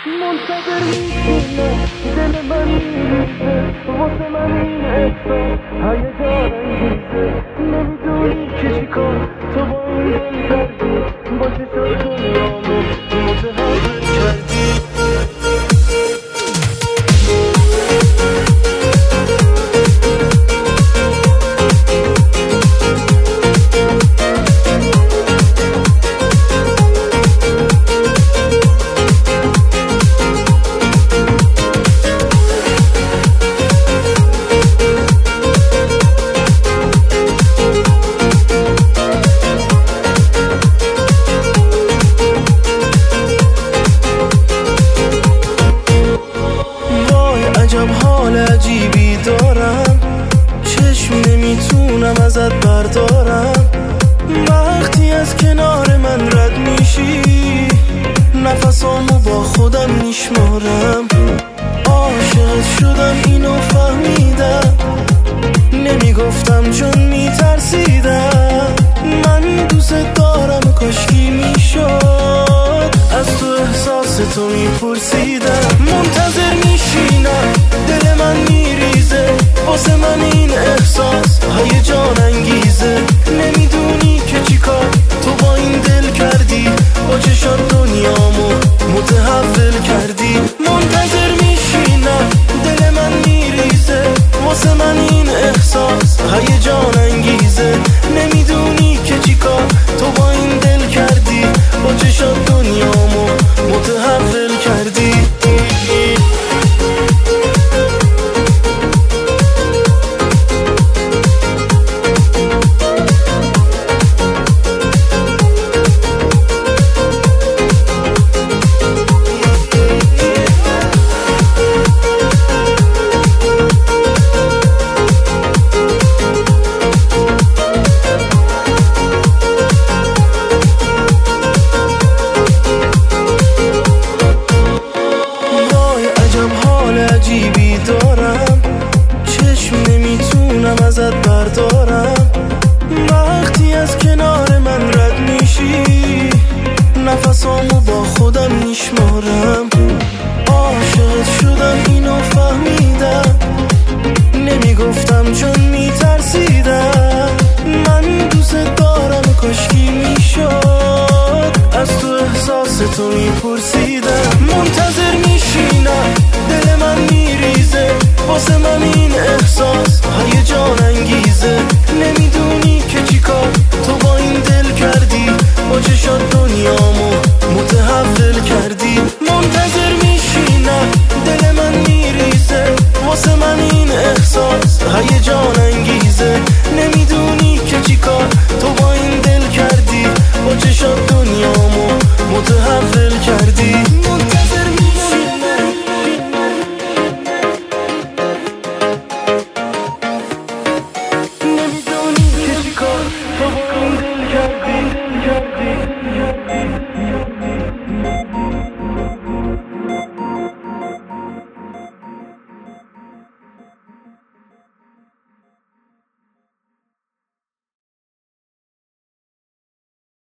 منتظر میشینه دل من میریزه واسه من این احساس هیجان انگیزه نمیدونی که چیکار تو با این دل کردی با چشات دنیامو متحول کردی حال عجیبی دارم چشم نمیتونم ازت بردارم وقتی از کنار من رد میشی نفسامو با خودم میشمارم عاشقت شدم اینو فهمیدم نمیگفتم چون میترسیدم من دوست دارم کاشکی میشد از تو احساس تو میپرسیدم منتظر میشینم دل من میریزه واسه من این احساس هیجان انگیزه نمیدونی که چیکار تو با این دل کردی با چشات دنیامو متحول کردی منتظر میشینم دل من میریزه واسه من این احساس هیجان انگیزه نمیدونی که چیکار تو با این دل کردی با چشات دنیامو متحول کردی عجیبی دارم چشم نمیتونم ازت بردارم وقتی از کنار من رد میشی نفسامو با خودم میشمارم عاشقت شدم اینو فهمیدم نمیگفتم چون میترسیدم من دوست دارم کاشکی میشد از تو احساس تو میپرسیدم منتظر میشینم دل من میریزه واسه من این احساس هیجان انگیزه